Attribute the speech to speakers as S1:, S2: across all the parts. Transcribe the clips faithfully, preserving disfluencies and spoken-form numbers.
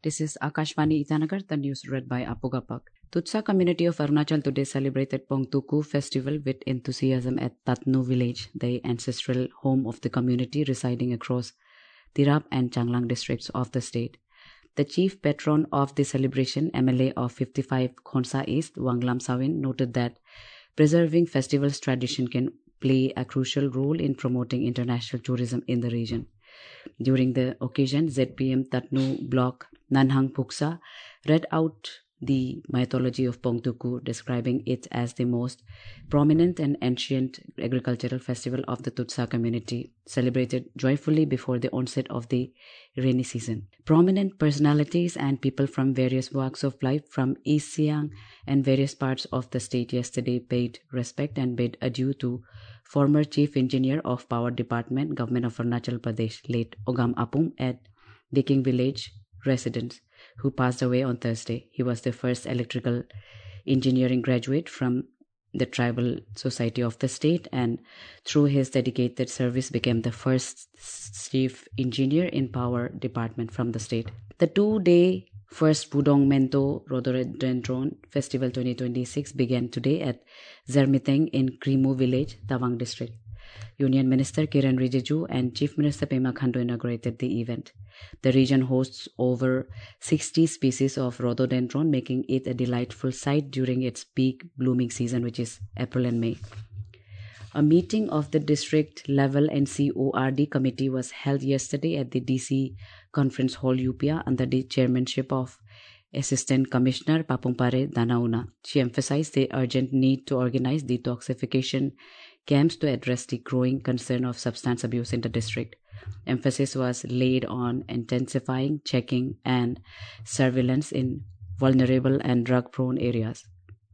S1: This is Akashvani Itanagar, the news read by Apugapak. Tutsa community of Arunachal today celebrated Pongtuku festival with enthusiasm at Tatnu village, the ancestral home of the community residing across Tirap and Changlang districts of the state. The chief patron of the celebration, M L A of fifty-five Khonsa East, Wanglam Sawin, noted that preserving festival's tradition can play a crucial role in promoting international tourism in the region. During the occasion, Z P M Tatnu block Nanhang Puksa read out the mythology of Pongtuku, describing it as the most prominent and ancient agricultural festival of the Tutsa community, celebrated joyfully before the onset of the rainy season. Prominent personalities and people from various walks of life from East Siang and various parts of the state yesterday paid respect and bid adieu to former Chief Engineer of Power Department, Government of Arunachal Pradesh, late Ogam Apum, at Diking Village residence, who passed away on Thursday. He was the first electrical engineering graduate from the tribal society of the state, and through his dedicated service became the first chief engineer in power department from the state. The two-day first Pudong Mento Rhododendron Festival twenty twenty-six began today at Zermiteng in Krimu village, Tawang district. Union Minister Kiran Rijiju and Chief Minister Pema Khandu inaugurated the event. The region hosts over sixty species of rhododendron, making it a delightful sight during its peak blooming season, which is April and May. A meeting of the district level N C O R D committee was held yesterday at the D C Conference Hall, Upia, under the chairmanship of Assistant Commissioner Papumpare Danauna. She emphasized the urgent need to organize detoxification camps to address the growing concern of substance abuse in the district. Emphasis was laid on intensifying checking and surveillance in vulnerable and drug-prone areas,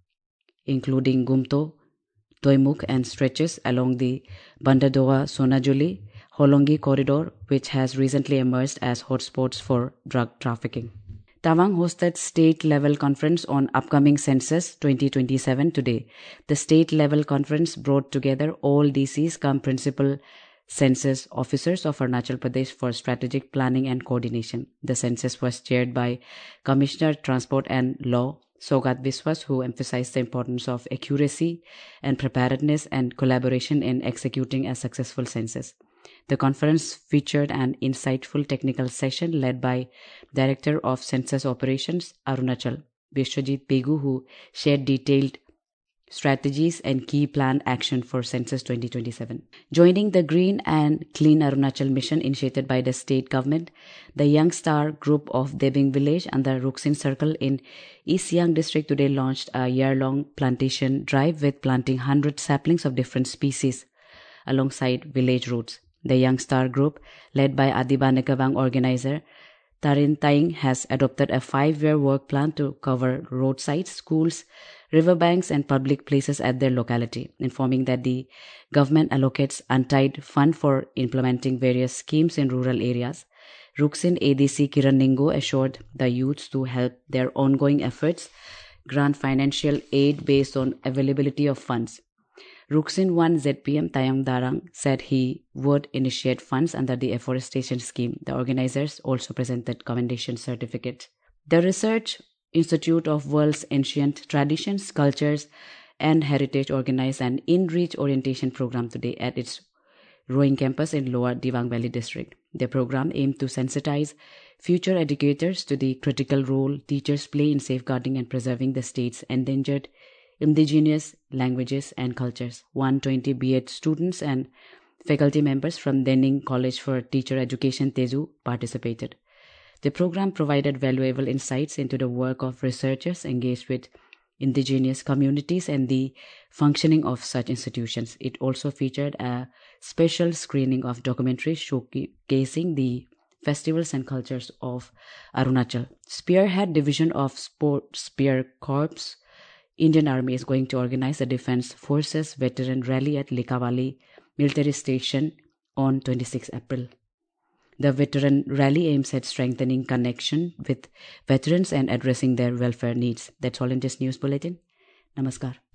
S1: including Gumto, Toimuk and stretches along the Bandadoa-Sonajuli Holongi corridor, which has recently emerged as hotspots for drug trafficking. Tawang hosted state-level conference on upcoming census twenty twenty-seven today. The state-level conference brought together all D Cs cum principal census officers of Arunachal Pradesh for strategic planning and coordination. The census was chaired by Commissioner Transport and Law Sogat Biswas, who emphasized the importance of accuracy and preparedness and collaboration in executing a successful census. The conference featured an insightful technical session led by Director of Census Operations, Arunachal, Vishwajit Pegu, who shared detailed strategies and key planned action for Census twenty twenty-seven. Joining the Green and Clean Arunachal mission initiated by the state government, the Young Star group of Debing village and the Ruksin Circle in East Siang district today launched a year-long plantation drive with planting one hundred saplings of different species alongside village roads. The Young Star group, led by Adiba Nekawang organizer Tarin Taing, has adopted a five-year work plan to cover roadsides, schools, riverbanks and public places at their locality, informing that the government allocates untied fund for implementing various schemes in rural areas. Ruksin A D C Kiran Ningo assured the youths to help their ongoing efforts grant financial aid based on availability of funds. Ruksin one Z P M Tayang Darang said he would initiate funds under the afforestation scheme. The organizers also presented commendation certificates. The Research Institute of World's Ancient Traditions, Cultures and Heritage organized an in-reach orientation program today at its rowing campus in Lower Dibang Valley district. The program aimed to sensitize future educators to the critical role teachers play in safeguarding and preserving the state's endangered indigenous languages and cultures. one hundred twenty B Ed students and faculty members from Denning College for Teacher Education, Tezu, participated. The program provided valuable insights into the work of researchers engaged with indigenous communities and the functioning of such institutions. It also featured a special screening of documentaries showcasing the festivals and cultures of Arunachal. Spearhead Division of Sport Spear Corps Indian Army is going to organize a Defense Forces Veteran Rally at Likawali Military Station on twenty-sixth April. The Veteran Rally aims at strengthening connection with veterans and addressing their welfare needs. That's all in this news bulletin. Namaskar.